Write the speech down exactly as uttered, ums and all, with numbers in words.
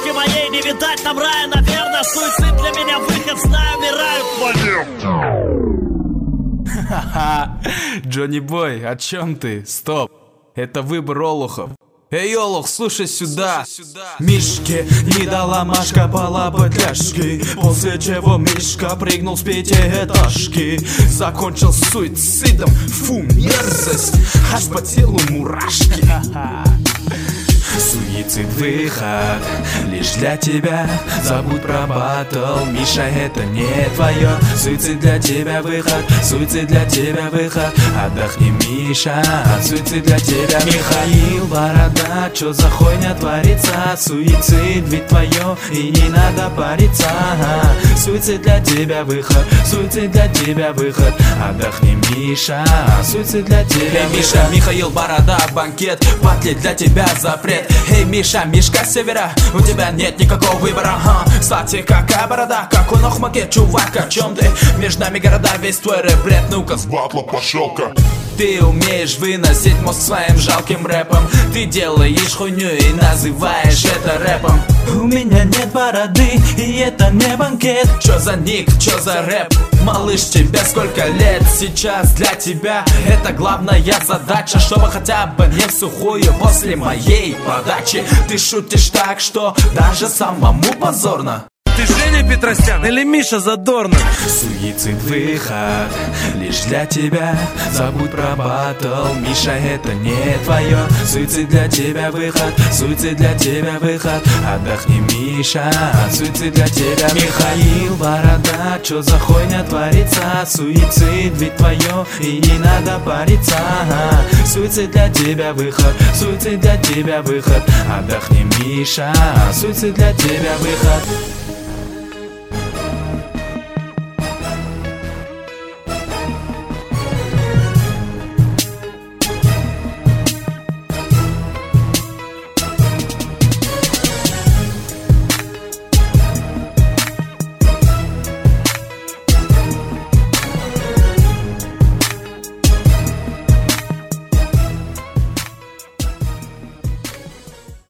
девушки моей не видать там рая. Наверное, суицид для меня выход, знаю, умирают твои. Ха-ха, Джонни Бой, о чем ты? Стоп, это выбор олухов. Эй, олух, слушай сюда. Мишке не дала Машка полаботляшки, после чего Мишка прыгнул с пятиэтажки. Закончил суицидом, фу, мерзость, аж по телу мурашки. Суицид выход лишь для тебя. Забудь про батл, Миша, это не твое. Суицид для тебя выход, суицид для тебя выход. Отдохни, Миша, суицид для тебя. Михаил Борода, чё за хуйня творится? Суицид ведь твое, и не надо париться. Суицид для тебя выход, суицид для тебя выход. Отдохни, Миша, суицид для тебя. Эй, Миша, Михаил Борода, банкет, батли для тебя запрет. Эй, Миша, Мишка с севера, у тебя нет никакого выбора, ага. Кстати, какая борода, какой нахмакет, чувак, о чем ты? Между нами города, весь твой рэп, бред, ну-ка с батла пошел-ка. Ты умеешь выносить мозг своим жалким рэпом. Ты делаешь хуйню и называешь это рэпом. У меня нет бороды, и это не банкет. Чё за ник, чё за рэп? Малыш, тебе сколько лет? Сейчас для тебя это главная задача, чтобы хотя бы не в сухую после моей подачи. Ты шутишь так, что даже самому позорно. Ты Женя Петросян или Миша Задорнов? Суицид выход лишь для тебя. Забудь про батл, Миша, это не твое. Суицид для тебя выход, суицид для тебя выход. Отдохни, Миша, суицид для тебя. Михаил Борода, чё за хуйня творится? Суицид ведь твое, и не надо париться. Суицид для тебя выход, суицид для тебя выход. Отдохни, Миша, суицид для тебя выход.